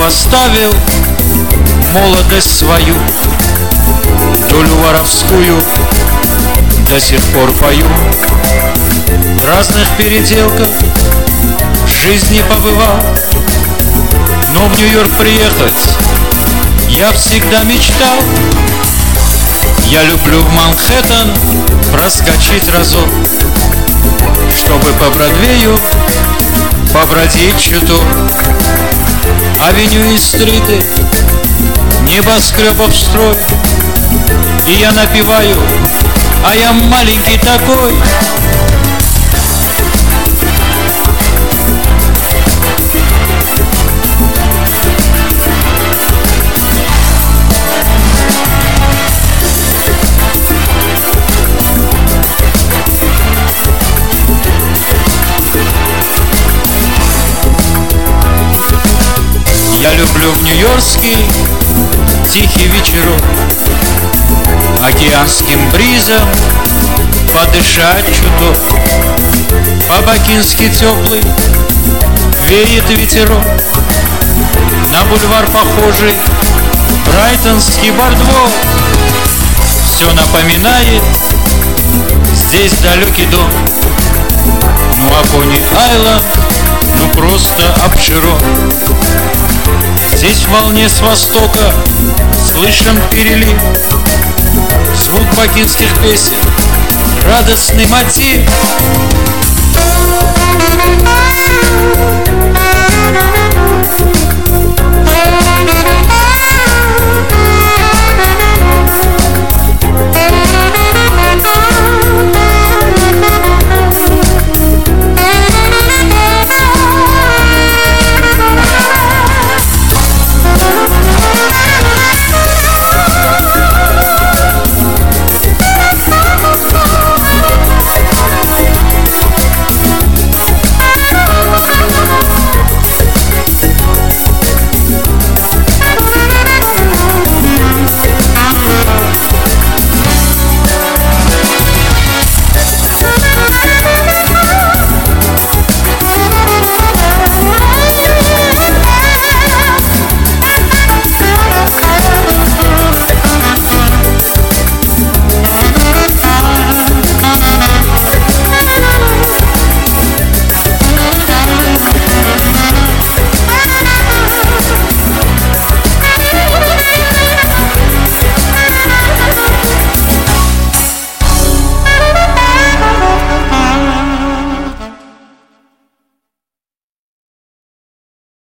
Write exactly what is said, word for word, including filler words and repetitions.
поставил молодость свою, долю воровскую до сих пор пою. В разных переделках жизни побывал, но в Нью-Йорк приехать я всегда мечтал. Я люблю в Манхэттен проскочить разок, чтобы по Бродвею побродить чуток. Авеню и стриты, небоскребов строй, и я напеваю: а я маленький такой. Я люблю в нью-йоркский тихий вечерок океанским бризом подышать чуток. По-бакински теплый веет ветерок, на бульвар похожий брайтонский бордвор. Все напоминает здесь далекий дом. Ну а Кони-Айленд, ну просто обширок. Здесь в волне с востока слышен перелив, звук бакинских песен, радостный мотив.